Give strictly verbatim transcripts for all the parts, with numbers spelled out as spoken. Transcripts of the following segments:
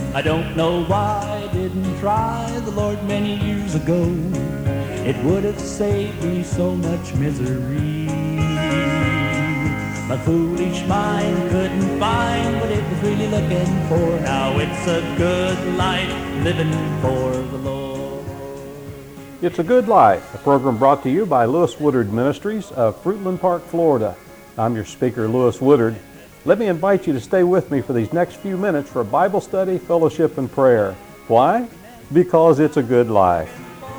I don't know why I didn't try the Lord many years ago. It would have saved me so much misery. My foolish mind couldn't find what it was really looking for. Now it's a good life living for the Lord. It's a Good Life, a program brought to you by Lewis Woodard Ministries of Fruitland Park, Florida. I'm your speaker, Lewis Woodard. Let me invite you to stay with me for these next few minutes for Bible study, fellowship, and prayer. Why? Because it's a good life.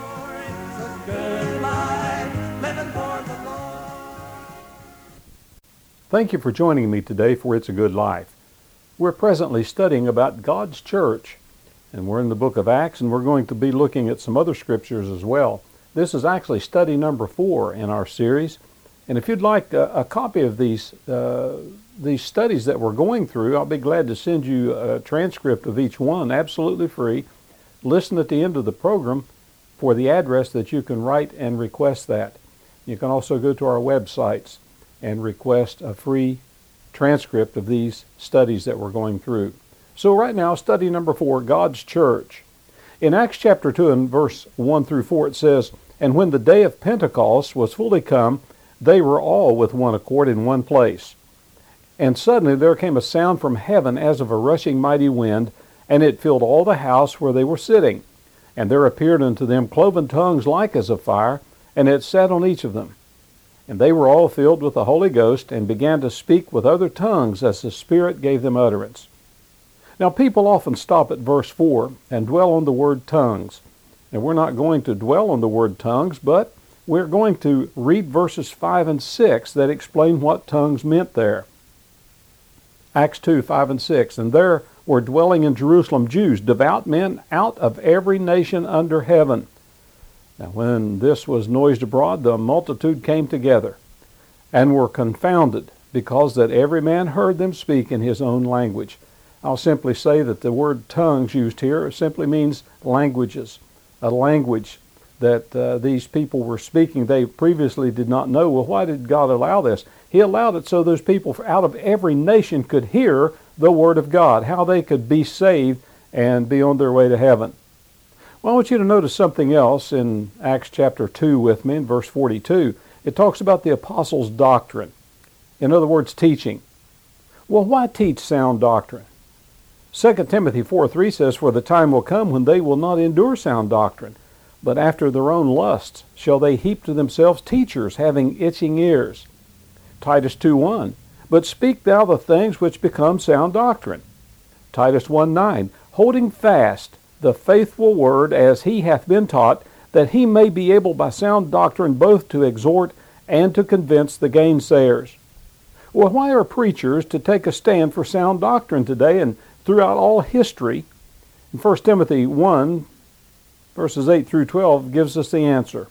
Thank you for joining me today for It's a Good Life. We're presently studying about God's church, and we're in the book of Acts, and we're going to be looking at some other scriptures as well. This is actually study number four in our series, and if you'd like a, a copy of these uh, these studies that we're going through, I'll be glad to send you a transcript of each one, absolutely free. Listen at the end of the program for the address that you can write and request that. You can also go to our websites and request a free transcript of these studies that we're going through. So right now, study number four, God's church. In Acts chapter two and verse one through four, it says, "And when the day of Pentecost was fully come, they were all with one accord in one place. And suddenly there came a sound from heaven as of a rushing mighty wind, and it filled all the house where they were sitting. And there appeared unto them cloven tongues like as of fire, and it sat on each of them. And they were all filled with the Holy Ghost, and began to speak with other tongues as the Spirit gave them utterance." Now people often stop at verse four and dwell on the word tongues. And we're not going to dwell on the word tongues, but we're going to read verses five and six that explain what tongues meant there. Acts two, five and six, "And there were dwelling in Jerusalem Jews, devout men out of every nation under heaven. Now when this was noised abroad, the multitude came together, and were confounded, because that every man heard them speak in his own language." I'll simply say that the word tongues used here simply means languages, a language that uh, these people were speaking they previously did not know. Well, why did God allow this? He allowed it so those people out of every nation could hear the Word of God, how they could be saved and be on their way to heaven. Well, I want you to notice something else in Acts chapter two with me in verse forty-two. It talks about the apostles' doctrine. In other words, teaching. Well, why teach sound doctrine? Second Timothy four three says, "For the time will come when they will not endure sound doctrine, but after their own lusts shall they heap to themselves teachers having itching ears." Titus two one, "But speak thou the things which become sound doctrine." Titus one nine, "Holding fast the faithful word as he hath been taught, that he may be able by sound doctrine both to exhort and to convince the gainsayers." Well, why are preachers to take a stand for sound doctrine today and throughout all history? In First Timothy one, verses eight through twelve gives us the answer.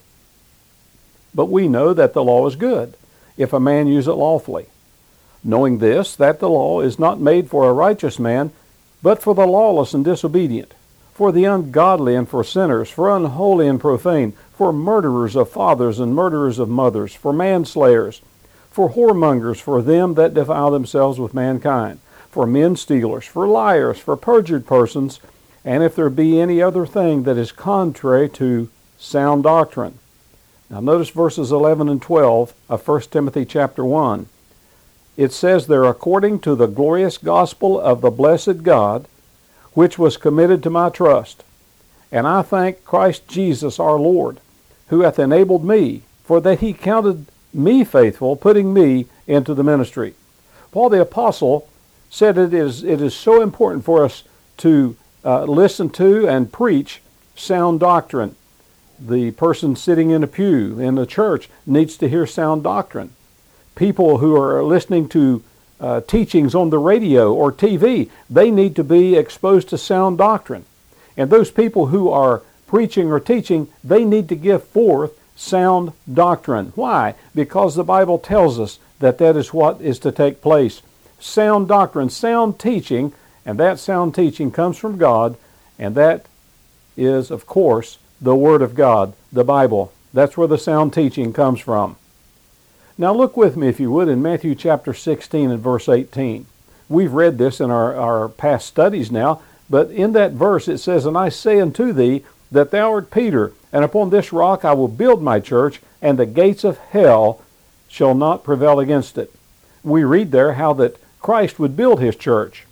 "But we know that the law is good, if a man use it lawfully. Knowing this, that the law is not made for a righteous man, but for the lawless and disobedient, for the ungodly and for sinners, for unholy and profane, for murderers of fathers and murderers of mothers, for manslayers, for whoremongers, for them that defile themselves with mankind, for men stealers, for liars, for perjured persons, and if there be any other thing that is contrary to sound doctrine." Now notice verses eleven and twelve of First Timothy chapter one. It says there, "According to the glorious gospel of the blessed God, which was committed to my trust. And I thank Christ Jesus our Lord, who hath enabled me, for that he counted me faithful, putting me into the ministry." Paul the Apostle said it is, it is so important for us to uh, listen to and preach sound doctrine. The person sitting in a pew in the church needs to hear sound doctrine. People who are listening to uh, teachings on the radio or T V, they need to be exposed to sound doctrine. And those people who are preaching or teaching, they need to give forth sound doctrine. Why? Because the Bible tells us that that is what is to take place. Sound doctrine, sound teaching, and that sound teaching comes from God, and that is, of course, the Word of God, the Bible. That's where the sound teaching comes from. Now look with me, if you would, in Matthew chapter sixteen and verse eighteen. We've read this in our, our past studies now, But in that verse it says, "And I say unto thee that thou art Peter, and upon this rock I will build my church, and the gates of hell shall not prevail against it." We read there how that Christ would build his church.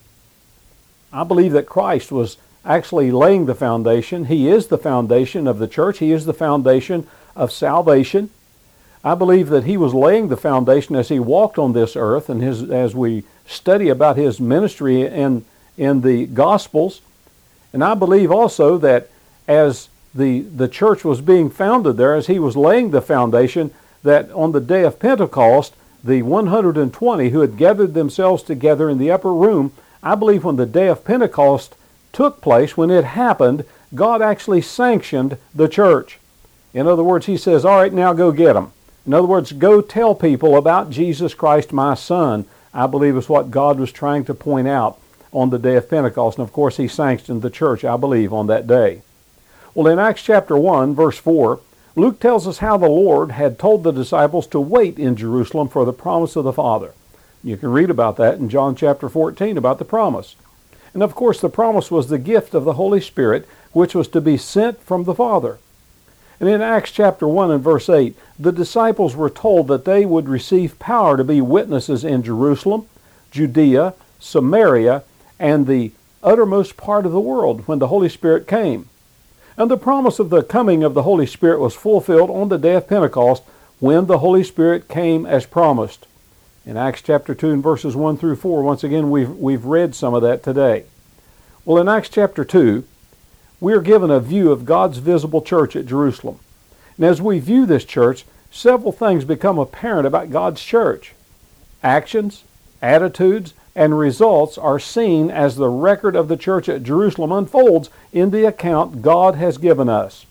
I believe that Christ was actually laying the foundation. He is the foundation of the church. He is the foundation of salvation. I believe that he was laying the foundation as he walked on this earth, and his, as we study about his ministry in, in the Gospels. And I believe also that as the, the church was being founded there, as he was laying the foundation, that on the day of Pentecost, the one hundred twenty who had gathered themselves together in the upper room, I believe when the day of Pentecost took place, when it happened, God actually sanctioned the church. In other words, he says, all right, now go get them. In other words, go tell people about Jesus Christ, my Son, I believe is what God was trying to point out on the day of Pentecost. And of course, he sanctioned the church, I believe, on that day. Well, in Acts chapter one, verse four, Luke tells us how the Lord had told the disciples to wait in Jerusalem for the promise of the Father. You can read about that in John chapter fourteen, about the promise. And of course, the promise was the gift of the Holy Spirit, which was to be sent from the Father. And in Acts chapter one and verse eight, the disciples were told that they would receive power to be witnesses in Jerusalem, Judea, Samaria, and the uttermost part of the world when the Holy Spirit came. And the promise of the coming of the Holy Spirit was fulfilled on the day of Pentecost when the Holy Spirit came as promised. In Acts chapter two and verses one through four, once again, we've, we've read some of that today. Well, in Acts chapter two, we are given a view of God's visible church at Jerusalem. And as we view this church, several things become apparent about God's church. Actions, attitudes, and results are seen as the record of the church at Jerusalem unfolds in the account God has given us.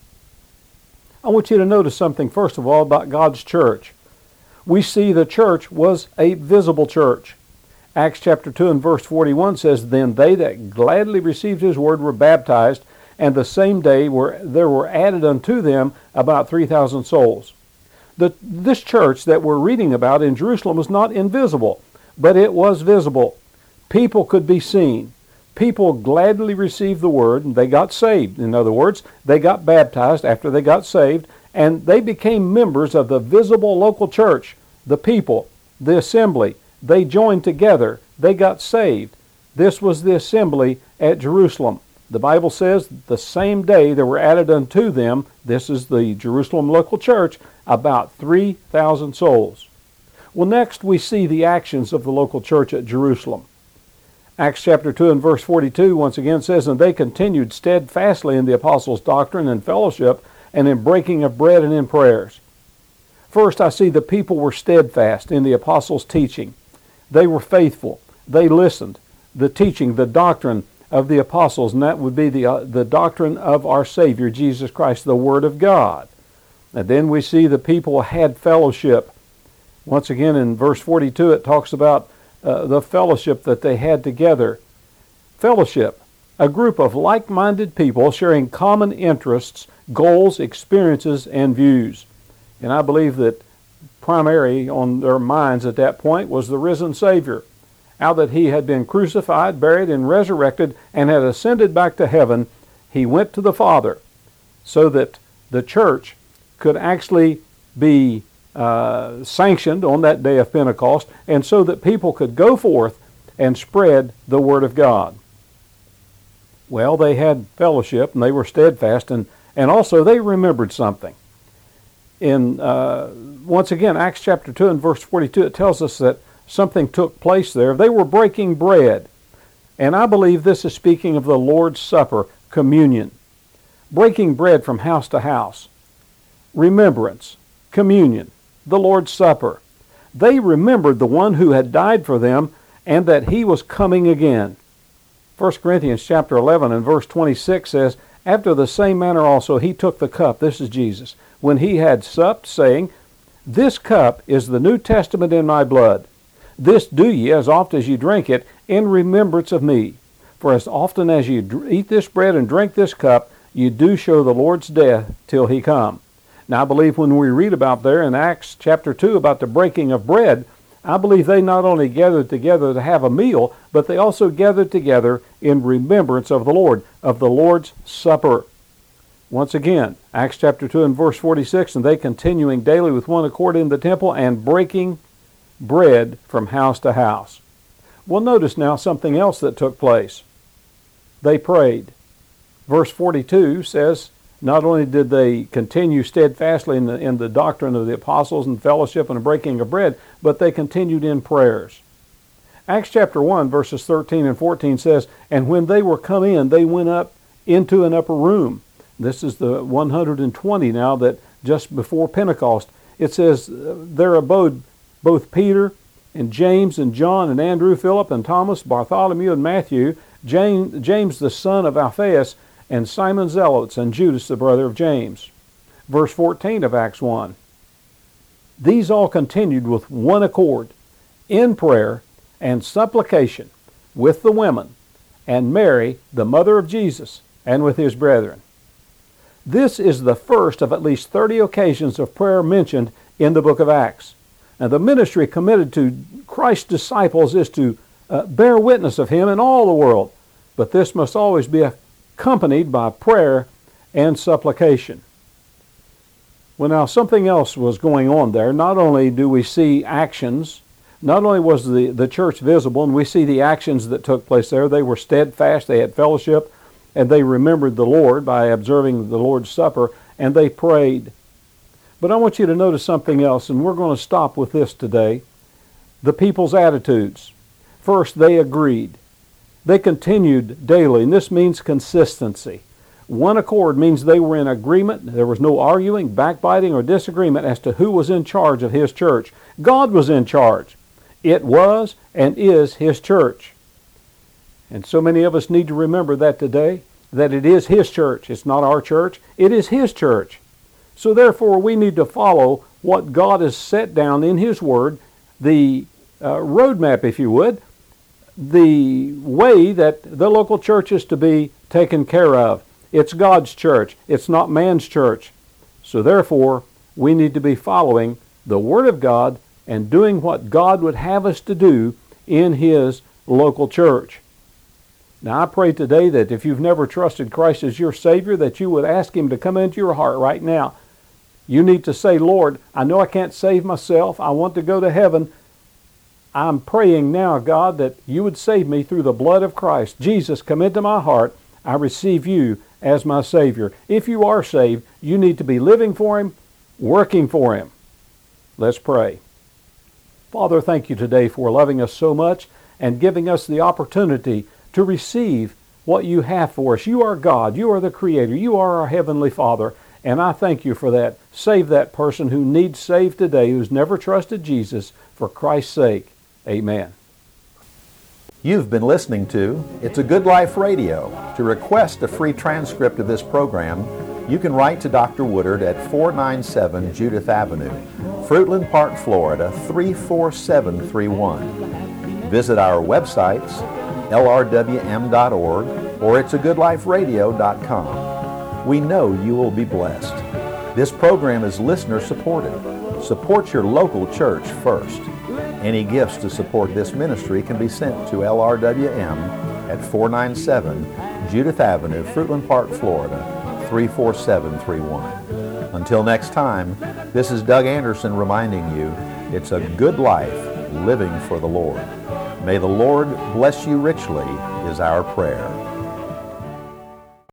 I want you to notice something, first of all, about God's church. We see the church was a visible church. Acts chapter two and verse forty-one says, "Then they that gladly received his word were baptized, and the same day were, there were added unto them about three thousand souls." The, this church that we're reading about in Jerusalem was not invisible, but it was visible. People could be seen. People gladly received the word, and they got saved. In other words, they got baptized after they got saved, and they became members of the visible local church, the people, the assembly. They joined together. They got saved. This was the assembly at Jerusalem. The Bible says the same day there were added unto them, this is the Jerusalem local church, about three thousand souls. Well, next we see the actions of the local church at Jerusalem. Acts chapter two and verse forty-two once again says, "And they continued steadfastly in the apostles' doctrine and fellowship, and in breaking of bread and in prayers." First, I see the people were steadfast in the apostles' teaching. They were faithful. They listened. The teaching, the doctrine of the apostles, and that would be the, uh, the doctrine of our Savior, Jesus Christ, the Word of God. And then we see the people had fellowship. Once again in verse forty-two it talks about uh, the fellowship that they had together. Fellowship, a group of like-minded people sharing common interests, goals, experiences, and views. And I believe that primary on their minds at that point was the risen Savior. Now that he had been crucified, buried, and resurrected, and had ascended back to heaven, he went to the Father so that the church could actually be uh, sanctioned on that day of Pentecost, and so that people could go forth and spread the Word of God. Well, they had fellowship, and they were steadfast, and, and also they remembered something. In uh, once again, Acts chapter two and verse forty-two, it tells us that something took place there. They were breaking bread. And I believe this is speaking of the Lord's Supper, communion. Breaking bread from house to house. Remembrance, communion, the Lord's Supper. They remembered the one who had died for them and that he was coming again. First Corinthians chapter eleven and verse twenty-six says, "After the same manner also he took the cup," this is Jesus, "when he had supped, saying, This cup is the New Testament in my blood. This do ye, as oft as ye drink it, in remembrance of me. For as often as ye eat this bread and drink this cup, ye do show the Lord's death till he come." Now I believe when we read about there in Acts chapter two about the breaking of bread, I believe they not only gathered together to have a meal, but they also gathered together in remembrance of the Lord, of the Lord's Supper. Once again, Acts chapter two and verse forty-six, and they continuing daily with one accord in the temple and breaking bread from house to house. Well, notice now something else that took place. They prayed. Verse forty-two says, not only did they continue steadfastly in the, in the doctrine of the apostles and fellowship and breaking of bread, but they continued in prayers. Acts chapter one, verses thirteen and fourteen says, and when they were come in, they went up into an upper room. This is the one hundred twenty now that just before Pentecost. It says, there abode both Peter and James and John and Andrew, Philip and Thomas, Bartholomew and Matthew, James, James the son of Alphaeus, and Simon Zealots, and Judas the brother of James. Verse fourteen of Acts one. These all continued with one accord in prayer and supplication with the women, and Mary, the mother of Jesus, and with his brethren. This is the first of at least thirty occasions of prayer mentioned in the book of Acts. And the ministry committed to Christ's disciples is to uh, bear witness of him in all the world. But this must always be accompanied by prayer and supplication. Well, now something else was going on there. Not only do we see actions, not only was the, the church visible, and we see the actions that took place there. They were steadfast, they had fellowship, and they remembered the Lord by observing the Lord's Supper, and they prayed. But I want you to notice something else, and we're going to stop with this today. The people's attitudes. First, they agreed. They continued daily, and this means consistency. One accord means they were in agreement. There was no arguing, backbiting, or disagreement as to who was in charge of his church. God was in charge. It was and is his church. And so many of us need to remember that today, that it is his church. It's not our church. It is his church. So therefore, we need to follow what God has set down in his word, the uh, roadmap, if you would, the way that the local church is to be taken care of. It's God's church. It's not man's church. So therefore, we need to be following the Word of God and doing what God would have us to do in his local church. Now I pray today that if you've never trusted Christ as your Savior, that you would ask him to come into your heart right now. You need to say, Lord, I know I can't save myself. I want to go to heaven. I'm praying now, God, that you would save me through the blood of Christ. Jesus, come into my heart. I receive you as my Savior. If you are saved, you need to be living for him, working for him. Let's pray. Father, thank you today for loving us so much and giving us the opportunity to receive what you have for us. You are God. You are the Creator. You are our Heavenly Father. And I thank you for that. Save that person who needs saved today, who's never trusted Jesus, for Christ's sake. Amen. You've been listening to It's a Good Life Radio. To request a free transcript of this program, you can write to Doctor Woodard at four ninety-seven Judith Avenue, Fruitland Park, Florida, three four seven three one. Visit our websites, L R W M dot org or it's a good life radio dot com. We know you will be blessed. This program is listener supported. Support your local church first. Any gifts to support this ministry can be sent to L R W M at four ninety-seven Judith Avenue, Fruitland Park, Florida, three four seven three one. Until next time, this is Doug Anderson reminding you, it's a good life living for the Lord. May the Lord bless you richly is our prayer.